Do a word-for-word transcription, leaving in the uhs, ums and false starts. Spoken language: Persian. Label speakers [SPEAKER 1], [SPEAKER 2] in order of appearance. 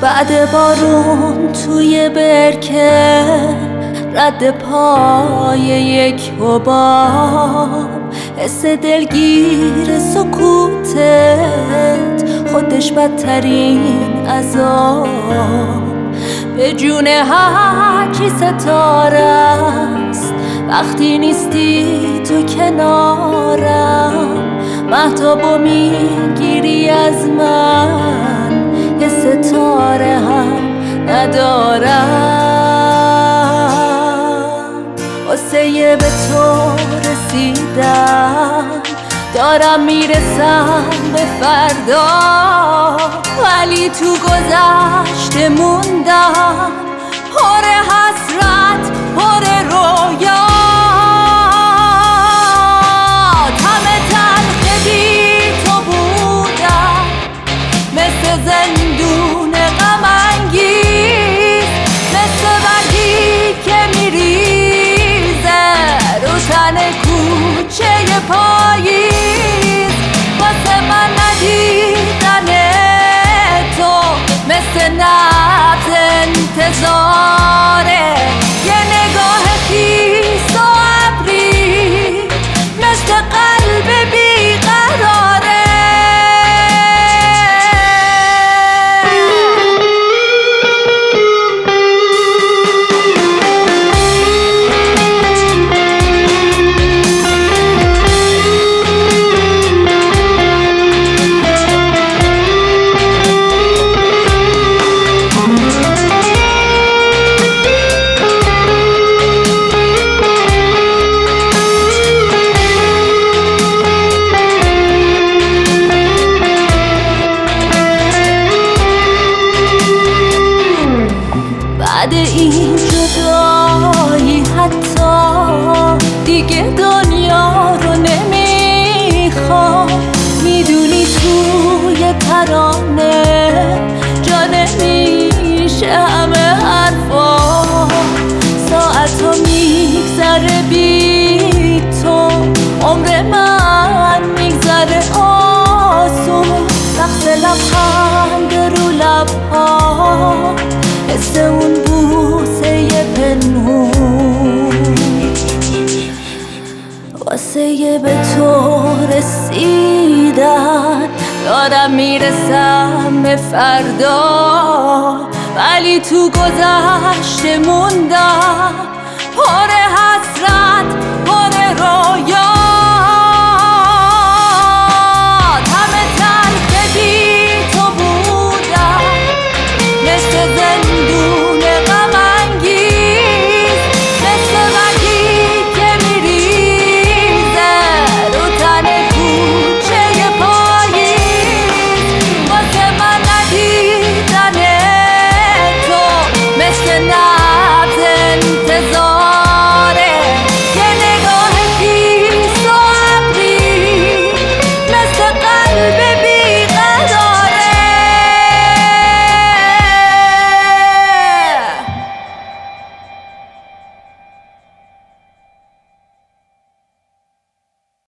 [SPEAKER 1] بعد بارون توی برکه رد پای یک حباب، حس دلگیر سکوتت خودش بدترین عذاب. به جون هر کی ستاره است وقتی نیستی تو کنارم، مهتابو میگیری از من، یه ستاره هم ندارم. واسه به تو رسیدم دارم میرسم به فردا، ولی تو گذشته موندم پر حسرت پر رویا. همه تلخ بی تو بودم مثل زندون غم انگیز، مثل برگی که میریزه رو تن کوچه پاییز. واسه من ندیدن تو مثل نبض انتظاره، یه نگاه خیس و ابری مثل قلب بیقراره. بعد این جدایی حتی دیگه دنیا رو نمیخوام، میدونی توی ترانه جا نمیشه همه حرفا. ساعتا میگذره بی تو، عمر من میگذره آسون، وقت لبخند رو لبها، حس اون بوسه پنهون. واسه به تو رسیدن دارم میرسم به فردا، ولی تو گذشته موندم پر حسرت پر رویا.